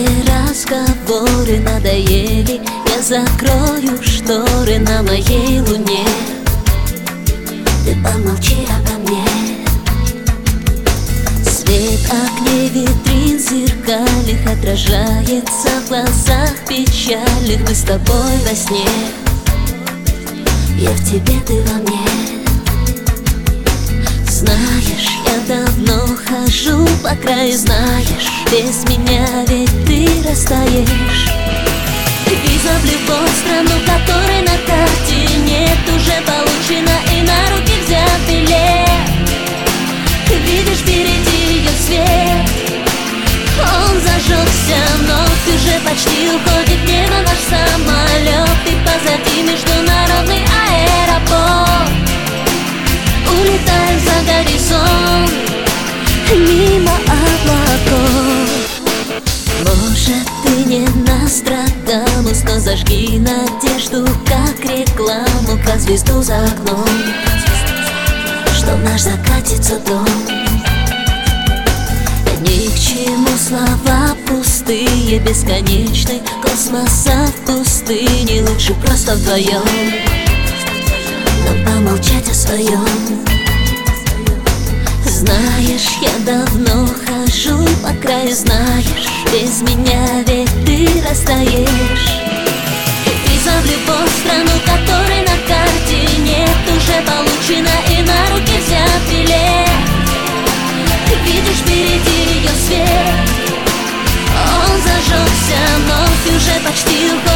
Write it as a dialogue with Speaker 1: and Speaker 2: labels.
Speaker 1: Все разговоры надоели, я закрою шторы на моей луне. Ты помолчи обо мне. Свет огней витрин зеркальных отражается в глазах печальных. Мы с тобой во сне, я в тебе, ты во мне. Знаешь, я давно хожу по краю, знаешь, без меня ведь ты растаешь. Виза в любую страну, которой на карте нет, уже получена и на руки взят билет. Видишь впереди ее свет, он зажегся вновь, уже почти уходит в небо наш самолет. И позади международный аэропорт, улетаем за горизонт, мимо облаков. Может, ты не Нострадамус, но зажги надежду, как рекламу, как звезду за окном, что наш закатится дом. Ни к чему слова пустые, бесконечны, космоса в пустыне. Лучше просто вдвоем нам помолчать о своем. Знаешь, я давно хожу по краю, знаешь, без меня ведь ты растаешь. Виза в любую страну, которой на карте нет, уже получена и на руки взят билет. Видишь впереди ее свет, он зажегся вновь, уже почти уходит